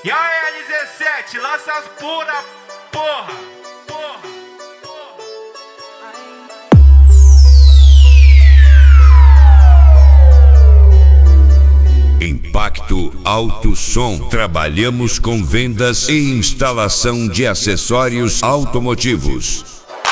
E aí, 17, lança as pura, porra. Impacto Alto Som. Trabalhamos com vendas e instalação de acessórios automotivos.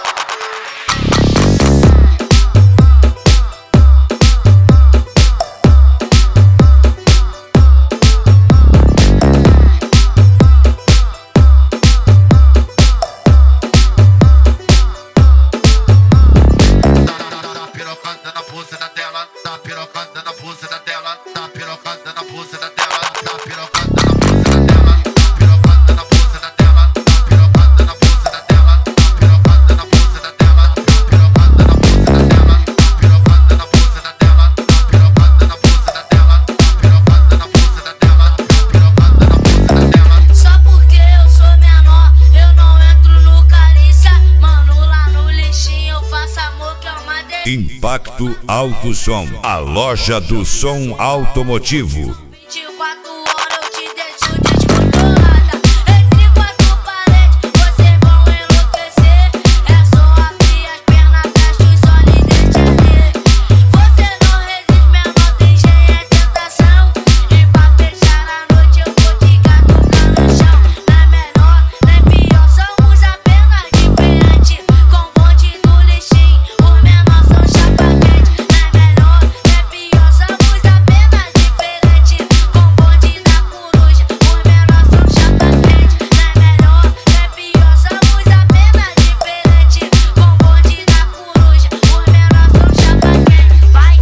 Impacto Alto Som, a loja do som automotivo. 24 horas eu te deixo descontrolada. Entre quatro paredes vocês vão enlouquecer. É só abrir as pernas, fecha os olhos e deixa ver. Você não resiste, menor, tem jeito, é tentação. E pra fechar a noite eu vou te catucar no chão. Não é melhor, nem pior, somos apenas diferentes. Com o bonde do lixinho, os menores são chapa quente. Não é melhor, nem pior, somos apenas diferentes. Com o bonde da coruja, os menores são chapa quente. Não é melhor, nem pior, somos apenas diferentes. Com o bonde da coruja, os menores são chapa quente. Vai,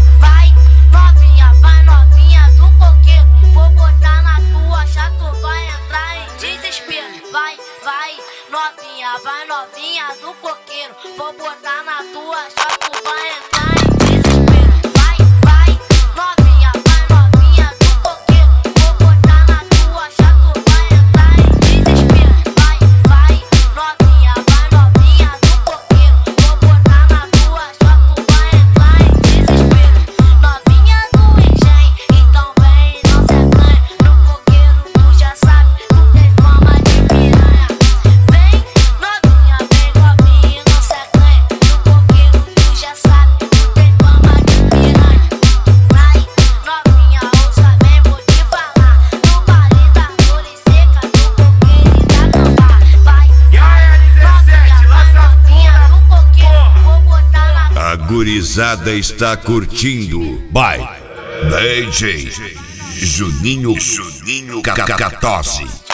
novinha do coqueiro. Vou botar na tua chata, vai entrar em desespero. Vai, novinha do coqueiro. Vou botar na tua chata, vai entrar em desespero. Vai, novinha do coqueiro. Vou botar na tua chata, vai entrar em desespero. Vai, novinha do coqueiro. Vou botar na tua chata, vai entrar em desespero. Novinha do engenho, então vem e não se acanha. No coqueiro tu já sabe, tu tem fama de piranha. Vem novinha e não se acanha. No coqueiro tu já sabe, tu tem fama de piranha. Vai novinha, ouça bem, vou te falar. No baile da flor e seca, do coqueiro e da gambá. Vai, E aí, 17, lança as novinha pura, do coqueiro. porra. Vou botar na A gurizada está curtindo. By DJ Juninho Catose.